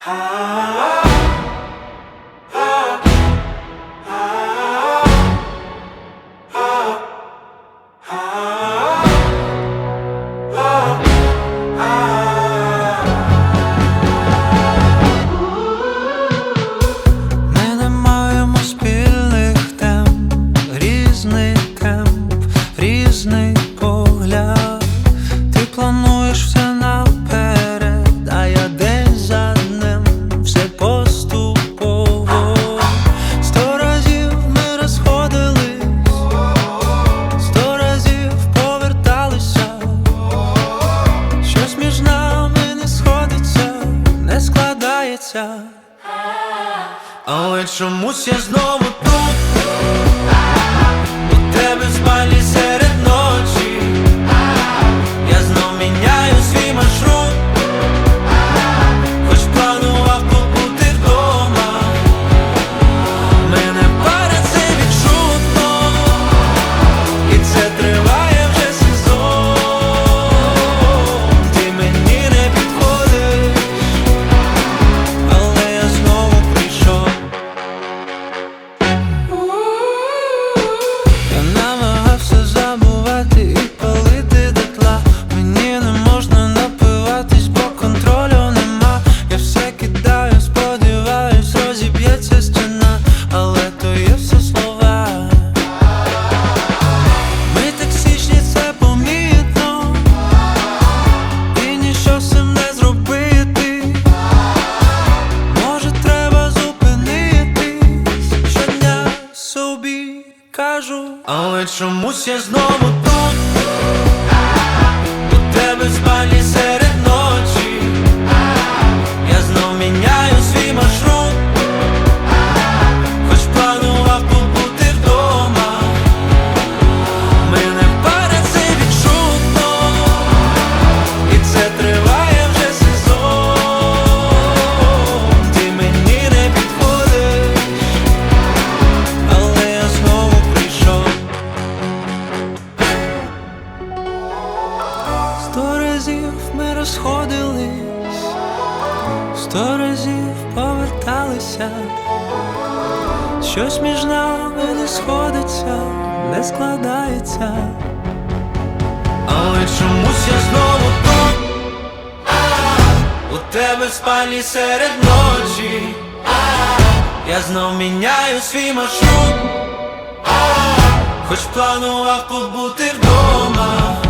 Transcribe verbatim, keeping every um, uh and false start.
Ми не маємо спільних тем, різний кемп, різний погляд. Ти плануєш все наперед, а я день за днем, все поступово. Сто разів ми розходились, сто разів поверталися. Щось між нами не сходиться, не складається. Але чомусь я знову тут, у тебе в спальні серед ночі. Я знов міняю свій маршрут, хоч планував побути вдома. Мене парить це відчутно, і це триває вже сезон. Ти мені не підходиш, але я знову прийшов. Я намагався забувати і палити дотла. Мені не можна напиватись, бо контролю нема. Я все кидаю, сподіваюсь, розіб'ється стіна, але то є все слова. Ми токсичні, це помітно, і ніщо з цим не зробити. Може, треба зупинитись, щодня собі кажу. Але чомусь я знову тут, у тебе в спальні серед ночі. Я знов міняю свій маршрут, хоч планував побути вдома. Мене парить це відчутно, і це триває вже сезон. Ти мені не підходиш, але я знову прийшов. Сто разів ми розходились, сто разів поверталися. Щось між нами не сходиться, не складається. Але чомусь я знову тут, у тебе в спальні серед ночі. Я знов міняю свій маршрут, хоч планував побути вдома.